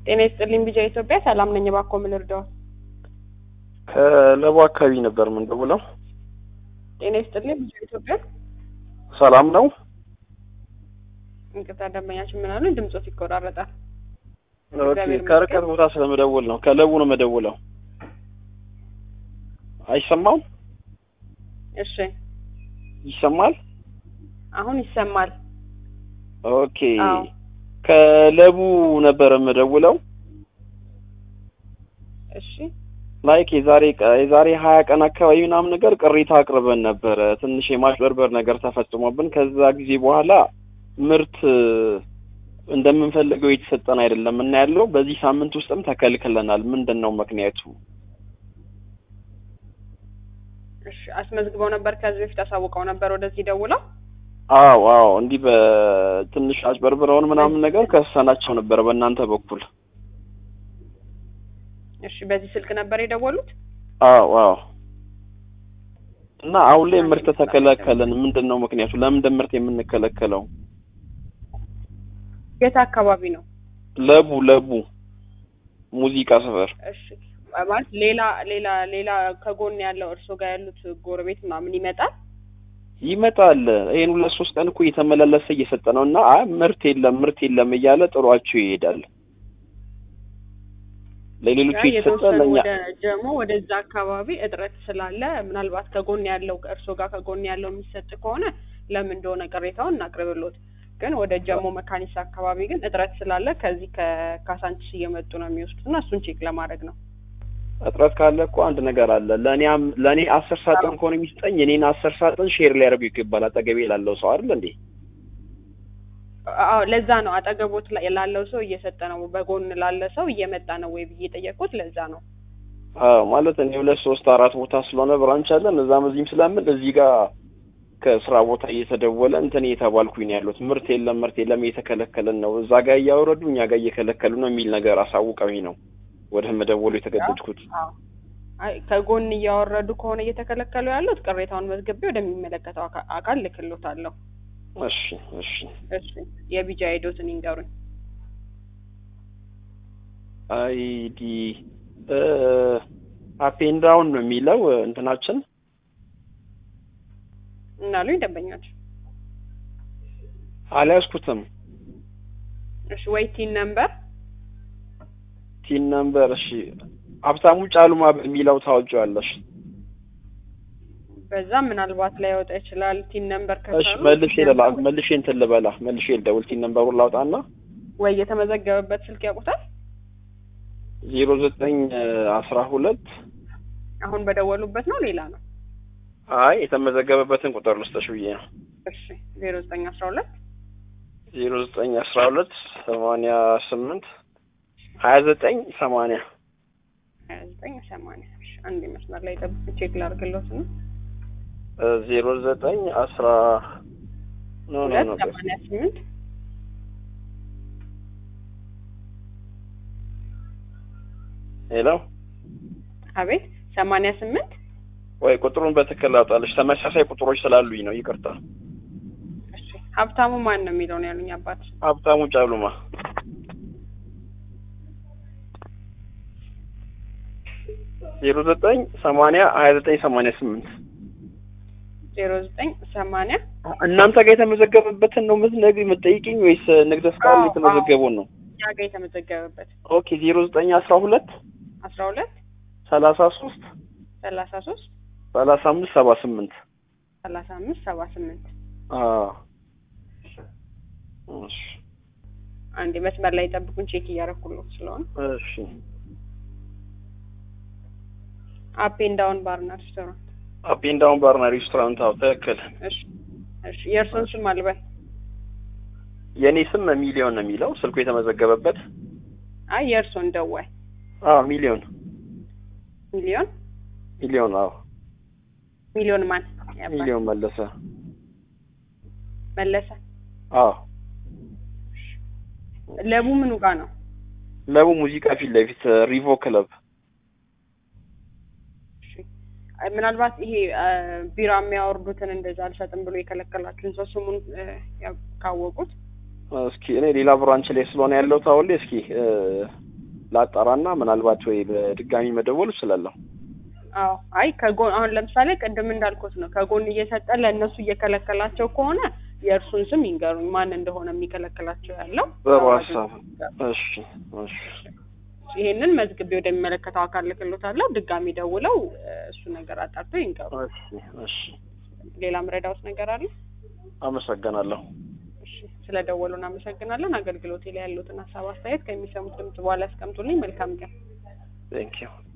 ጤና ይስጥልኝ ቢጃ ኢትዮጵያ ሰላም ነኝ ባኮ ምን ልርዳው? ከለቡ አካባቢ ነበር ምን ደውለው። ጤና ይስጥልኝ ቢጃ ኢትዮጵያ ሰላም ነው። እንቅጣ ደንበኛችን ምን አሉኝ ድምጾት ይቆራረጣል። ኦኬ ከርቀት ቦታ ስለመደወል ነው። ከለቡ ነው መደውለው። አይሰማም? እሺ ይሰማል? አሁን ይሰማል። ኦኬ ከለቡ ነበር መደውለው። እሺ ላይክ የዛሬ 20 ቀን አካባቢ ምናምን ነገር ቅሬታ አቅርበን ነበር። ትንሽ የማጭበርበር ነገር ተፈጽሞብን ከዛ ጊዜ በኋላ ምርት እንደምንፈልገው የተሰጠን አይደለም እና ያለው በዚህ ሳምንት ውስጥም ተከልክለናል። ምንድነው ምክንያቱ? እሺ አስመዝግበው ነበር ከዚህ በፊት አሳውቀው ነበር ወደዚህ ደውለው? አዎ እንዲህ በትንሽ አጭበርብረውን ምናምን ነገር ከሰናቸው ነበር በእናንተ በኩል። እሺ በዚህ ስልክ ነበር የደወሉት? አዎ እና አሁን ላይ ምርት ተከለከለን። ምንድነው ምክንያቱ? ለምን ምርት የምንከለከለው? የት አካባቢ ነው? ለቡ ሙዚቃ ሰፈር። እሺ ማለት ሌላ ከጎን ያለው እርሶ ጋር ያሉት ጎረቤት ምናምን ይመጣል። ይሄን 2-3 ቀን እኮ እየተመላለሰ እየሰጠ ነውና ምርት የለም እያለ ጥሯቸው ይሄዳል። ለሌሎቹ ይሰጣል። ለኛ ወደ ጀሞ ወደዛ አካባቢ እጥረት ስላለ ምናልባት ከጎን ያለው እርሶ ጋር ከጎን ያለው የሚሰጥ ከሆነ ለምን እንደሆነ ቅሬታውን እናቅርብልዎት። ግን ወደ ጀሞ መካኒሳ አካባቢ ግን እጥረት ስላለ ከዚህ ከካሳንቺስ እየመጡ ነው የሚወስዱትና እሱን ቼክ ለማድረግ ነው። እጥረት ካለ እኮ አንድ ነገር አለ። ለኔ 10 ሳጥን ከሆነ የሚሰጠኝ እኔን 10 ሳጥን ሼር ሊያደርጉ ይገባል። አጠገቤ ላለው ሰው አይደል እንዴ? አዎ ለዛ ነው አጠገቦት ላለው ሰው እየሰጠ ነው። በጎን ላለ ሰው እየመጣ ነው ወይ ብዬ ጠየቁት። ለዛ ነው ማለት እኔ 2-3-4 ቦታ ስለሆነ ብራንች አለን እዛም እዚህም ስለምን እዚህ ጋር ከስራ ቦታ እየተደወለ እንትን እየተባልኩኝ ነው ያሉት። ምርት የለም እየተከለከለን ነው። እዛ ጋር እያወረዱ እኛ ጋር እየከለከሉ ነው የሚል ነገር አሳውቀውኝ ነው ወደ መደወሉ የተገደድኩት። አይ ከጎን እያወረዱ ከሆነ እየተከለከሉ ያሉት ቅሬታውን መዝግቤ ወደሚመለከተው አካል ልክልዎታለሁ። እሺ የቢጃ አይዶትን ይንገሩኝ። አይዲ አፕ ኤንድ ዳውን ነው የሚለው እንትናችን እናሉኝ ደንበኛች አልያዝኩትም። እሺ ዌይቲንግ ነምበር እሺ ሀብታሙ ጫሉማ በሚለው ታውቂዋለሽ? በዛ ምናልባት ላይ ወጣ ይችላል። ቲን ነምበር ከሰሩ እሺ መልሼ እንትን ልበላ መልሼ ልደውል። ቲን ነምበሩን ላውጣና ወይ የተመዘገበበት ስልክ ያውቁታል? 0912 አሁን በደወሉበት ነው ሌላ ነው? አይ የተመዘገበበትን ቁጥር ልስጥሽ ብዬ ነው። እሺ 0912 88 2980 እሺ አንድ መስመር ላይ ጠብቁ ቼክ ላድርግልዎት ነው። 88 ሄሎ አቤት 88 ወይ ቁጥሩን በትክክል አውጣልሽ። ተመሳሳይ ቁጥሮች ስላሉኝ ነው ይቅርታ። እሺ ሀብታሙ ማን ነው የሚለው ነው ያሉኝ አባት? ሀብታሙ ጫሉማ 0980 እናንተ ጋር የተመዘገበበትን ነው የምትጠይቂኝ ወይስ ንግድ ፍቃድ የተመዘገበውን ነው? ያ ጋር የተመዘገበበት። ኦኬ 0912 33 3578 እሺ አንዴ መስመር ላይ ጠብቁኝ ቼክ እያደረኩልዎት ስለሆነ። እሺ አፕ ኤንድ ዳውን ባርና ሬስቶራንት አዎ ትክክል። እሺ የእርሶን ስም አልበል? የኔ ስም ሚሊዮን ነው የሚለው ስልኩ የተመዘገበበት። አይ የእርሶን ደዋይ? ሚሊዮን አዎ ሚሊዮን ማን? ሚሊዮን መለሰ። አዎ ለቡ ምኑ ጋር ነው? ለቡ ሙዚቃ ፊት ለፊት ሪቮ ክለብ። ምናልባት ይሄ ቢራ የሚያወርዱትን እንደዛ አልሰጥም ብሎ የከለከላችሁን ሰው ስሙን ካወቁት እስኪ እኔ ሌላ ብራንች ላይ ስለሆነ ያለው ታውል እስኪ ላጣራና ምናልባት ወይ በድጋሚ መደወል እችላለሁ። አዎ አይ ከጎን አሁን ለምሳሌ ቅድም እንዳልኩት ነው ከጎን እየሰጠ ለእነሱ እየከለከላቸው ከሆነ የእርሱን ስም ይንገሩኝ ማን እንደሆነ የሚከለክላቸው ያለው በዋትስአፕ። እሺ እሺ ይሄንን መዝግቤ ወደሚመለከተው አካል ልክሎታለሁ። ድጋሚ ደውለው እሱ ነገር አጣርቶ ይንገሩ። እሺ እሺ ሌላ ምረዳውስ ነገር አለ? አመሰግናለሁ። እሺ ስለደወሉ እናመሰግናለን። አገልግሎቴ ላይ ያሉትን ሀሳብ አስተያየት ከሚሰሙት ድምጽ በኋላ ያስቀምጡልኝ። መልካም ቀን። ቴንክ ዩ